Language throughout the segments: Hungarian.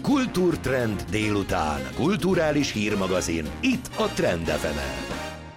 Kultúrtrend délután. Kulturális hírmagazin. Itt a Trend FM-en.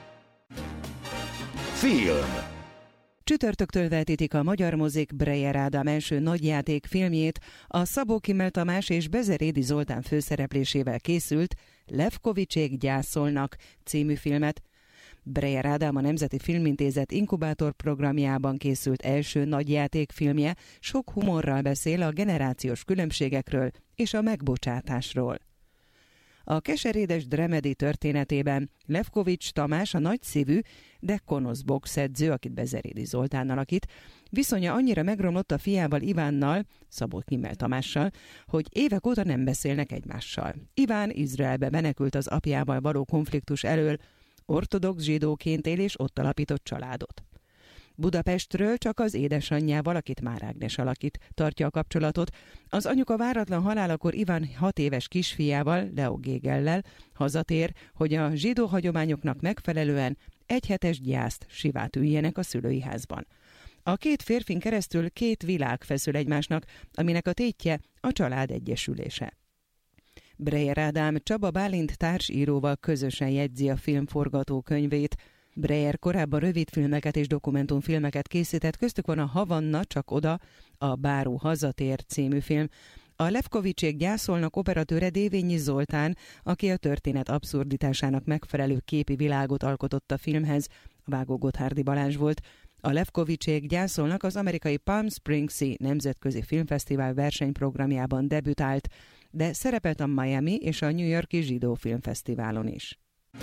Film. Csütörtöktől vetítik a magyar mozik Breyer Ádám első nagyjáték filmjét, a Szabó Kimmel Tamás és Bezerédi Zoltán főszereplésével készült Lefkovicsék gyászolnak című filmet. Breyer Ádám a Nemzeti Filmintézet inkubátor programjában készült első nagyjátékfilmje sok humorral beszél a generációs különbségekről és a megbocsátásról. A keserédes Dremedi történetében Lefkovics Tamás a nagyszívű, de konosz boxedző, akit Bezerédi Zoltán alakít, viszonya annyira megromlott a fiával Ivánnal, Szabó Kimmel Tamással, hogy évek óta nem beszélnek egymással. Iván Izraelbe menekült az apjával való konfliktus elől, ortodox zsidóként él és ott alapított családot. Budapestről csak az édesanyjával, akit Már Ágnes alakít, tartja a kapcsolatot. Az anyuka váratlan halálakor Iván 6 éves kisfiával, Leo Gégellel hazatér, hogy a zsidó hagyományoknak megfelelően egyhetes gyászt sivát üljenek a szülői házban. A két férfin keresztül két világ feszül egymásnak, aminek a tétje a család egyesülése. Breyer Ádám Csaba Bálint társíróval közösen jegyzi a film forgatókönyvét. Breyer korábban rövidfilmeket és dokumentumfilmeket készített, köztük van a Havanna, csak oda, a Báró hazatér című film. A Lefkovicsék gyászolnak operatőre Dévényi Zoltán, aki a történet abszurditásának megfelelő képi világot alkotott a filmhez, a vágó Gotthárdi Balázs volt. A Lefkovicsék gyászolnak az amerikai Palm Springs-i Nemzetközi Filmfesztivál versenyprogramjában debütált, de szerepelt a Miami és a New York-i Zsidó Filmfesztiválon is.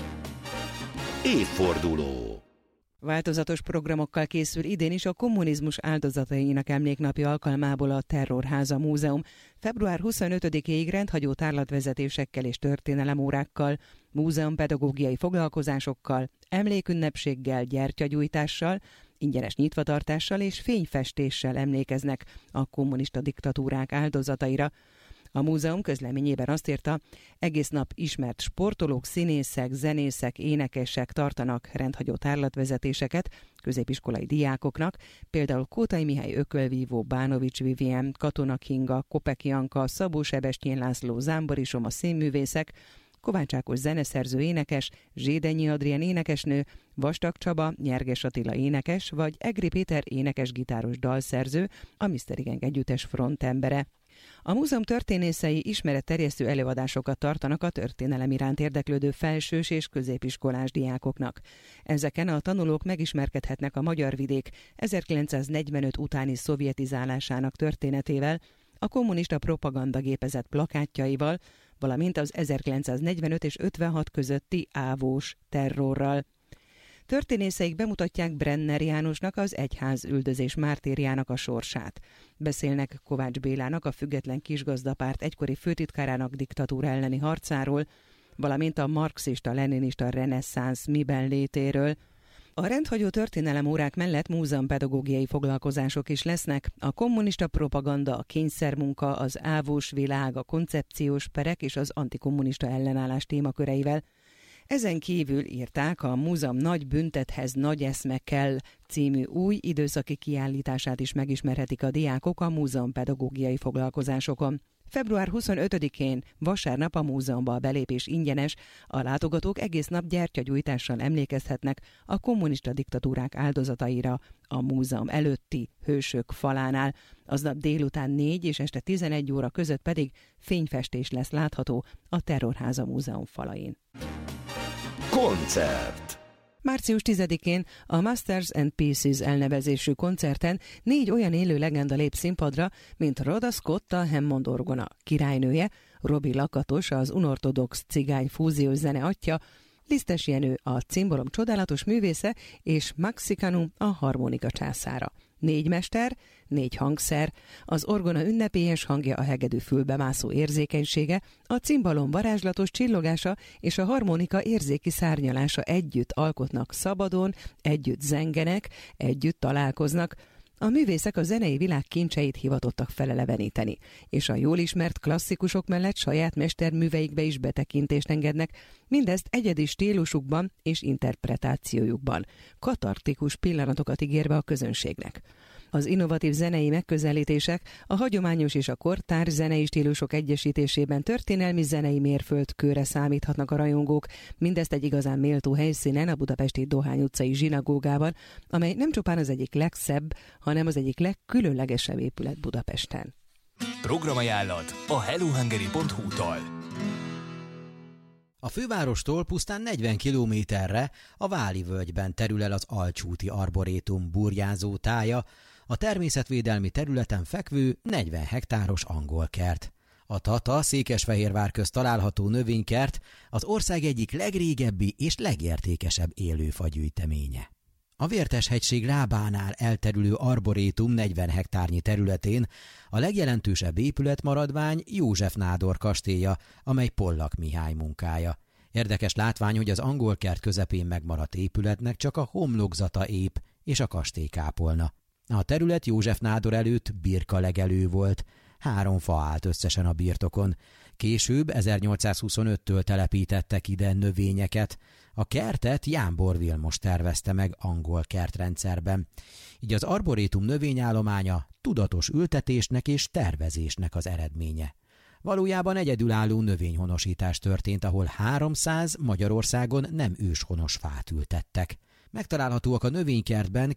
Évforduló. Változatos programokkal készül idén is a kommunizmus áldozatainak emléknapja alkalmából a Terrorháza Múzeum. Február 25-éig rendhagyó tárlatvezetésekkel és történelemórákkal, múzeumpedagógiai foglalkozásokkal, emlékünnepséggel, gyertyagyújtással, ingyenes nyitvatartással és fényfestéssel emlékeznek a kommunista diktatúrák áldozataira. A múzeum közleményében azt írta, egész nap ismert sportolók, színészek, zenészek, énekesek tartanak rendhagyó tárlatvezetéseket középiskolai diákoknak, például Kótai Mihály ökölvívó, Bánovics Vivien, Katona Kinga, Kopeki Anka, Szabó Sebestyén László, Zámbori Soma színművészek, Kovács Ákos zeneszerző énekes, Zsédenyi Adrien énekesnő, Vastag Csaba, Nyerges Attila énekes, vagy Egri Péter énekes-gitáros dalszerző, a Mr. Igen együttes frontembere. A múzeum történészei ismeretterjesztő előadásokat tartanak a történelem iránt érdeklődő felsős és középiskolás diákoknak. Ezeken a tanulók megismerkedhetnek a magyar vidék 1945 utáni szovjetizálásának történetével, a kommunista propagandagépezet plakátjaival, valamint az 1945 és 56 közötti ávós terrorral. Történészeik bemutatják Brenner Jánosnak, az egyház üldözés mártírjának a sorsát. Beszélnek Kovács Bélának, a Független Kisgazdapárt egykori főtitkárának diktatúra elleni harcáról, valamint a marxista-leninista reneszánsz miben létéről. A rendhagyó történelemórák mellett múzeumpedagógiai foglalkozások is lesznek, a kommunista propaganda, a kényszermunka, az ávós világ, a koncepciós perek és az antikommunista ellenállás témaköreivel. Ezen kívül írták, a múzeum Nagy büntethez nagy eszme kell című új időszaki kiállítását is megismerhetik a diákok a múzeumpedagógiai foglalkozásokon. Február 25-én vasárnap a múzeumba a belépés ingyenes, a látogatók egész nap gyertyagyújtással emlékezhetnek a kommunista diktatúrák áldozataira a múzeum előtti hősök falánál. Aznap délután 4 és este 11 óra között pedig fényfestés lesz látható a Terrorháza Múzeum falain. Koncert. Március 10-én a Masters and Pieces elnevezésű koncerten 4 olyan élő legenda lép színpadra, mint Rhoda Scott, a Hammond orgona királynője, Robi Lakatos, az unortodox cigány fúziós zene atya, Lisztes Jenő, a cimbalom csodálatos művésze, és Maxikanu, a harmonika császára. 4 mester, 4 hangszer, az orgona ünnepélyes hangja, a hegedű fülbemászó érzékenysége, a cimbalom varázslatos csillogása és a harmonika érzéki szárnyalása együtt alkotnak szabadon, együtt zengenek, együtt találkoznak. A művészek a zenei világ kincseit hivatottak feleleveníteni, és a jól ismert klasszikusok mellett saját mesterműveikbe is betekintést engednek, mindezt egyedi stílusukban és interpretációjukban, katartikus pillanatokat ígérve a közönségnek. Az innovatív zenei megközelítések a hagyományos és a kortár zenei stílusok egyesítésében történelmi zenei mérföldkőre számíthatnak a rajongók, mindezt egy igazán méltó helyszínen, a budapesti Dohány utcai zsinagógában, amely nem csupán az egyik legszebb, hanem az egyik legkülönlegesebb épület Budapesten. Programajánlat a hellohungary.hu-tól. A fővárostól pusztán 40 kilométerre a Váli völgyben terül el az Alcsúti Arborétum burjánzó tája, a természetvédelmi területen fekvő 40 hektáros angolkert. A Tata Székesfehérvár közt található növénykert az ország egyik legrégebbi és legértékesebb élőfagyűjteménye. A Vérteshegység lábánál elterülő arborétum 40 hektárnyi területén a legjelentősebb épületmaradvány József nádor kastélya, amely Pollak Mihály munkája. Érdekes látvány, hogy az angolkert közepén megmaradt épületnek csak a homlokzata ép és a kastély kápolna. A terület József nádor előtt birkalegelő volt, 3 fa állt összesen a birtokon. Később 1825-től telepítettek ide növényeket. A kertet Jánbor Vilmos tervezte meg angol kertrendszerben. Így az arborétum növényállománya tudatos ültetésnek és tervezésnek az eredménye. Valójában egyedülálló növényhonosítás történt, ahol 300 Magyarországon nem őshonos fát ültettek. Megtalálhatóak a növénykertben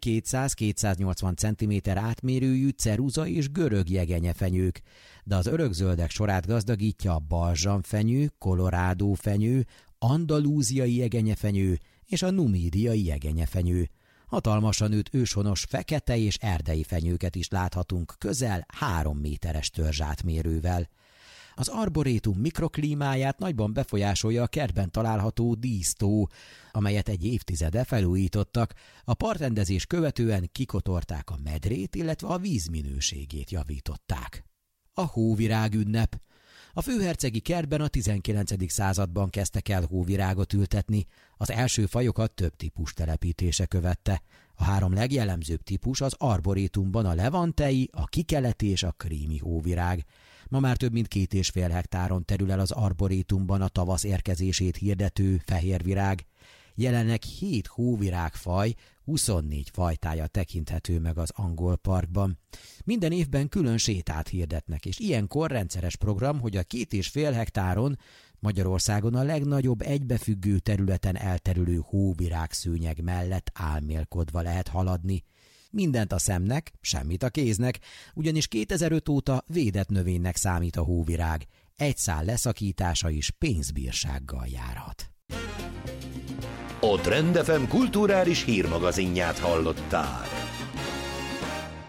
200-280 cm átmérőjű ceruza és görög jegenyefenyők, de az örökzöldek sorát gazdagítja a balzsamfenyő, kolorádófenyő, andalúziai jegenyefenyő és a numídiai jegenyefenyő. Hatalmasan nőtt őshonos fekete és erdei fenyőket is láthatunk közel 3 méteres törzsátmérővel. Az arborétum mikroklímáját nagyban befolyásolja a kertben található dísztó, amelyet egy évtizede felújítottak, a partrendezés követően kikotorták a medrét, illetve a vízminőségét javították. A hóvirágünnep. A főhercegi kertben a 19. században kezdtek el hóvirágot ültetni, az első fajokat több típus telepítése követte. A 3 legjellemzőbb típus az arborétumban a levantei, a kikeleti és a krími hóvirág. Ma már több mint 2,5 hektáron terül el az arborétumban a tavasz érkezését hirdető fehérvirág. Jelenleg 7 hóvirágfaj, 24 fajtája tekinthető meg az Angol Parkban. Minden évben külön sétát hirdetnek, és ilyenkor rendszeres program, hogy a 2,5 hektáron Magyarországon a legnagyobb egybefüggő területen elterülő hóvirágszőnyeg mellett álmélkodva lehet haladni. Mindent a szemnek, semmit a kéznek, ugyanis 2005 óta védett növénynek számít a hóvirág. Egy szál leszakítása is pénzbírsággal járhat. A Trend FM kulturális hírmagazinját hallották.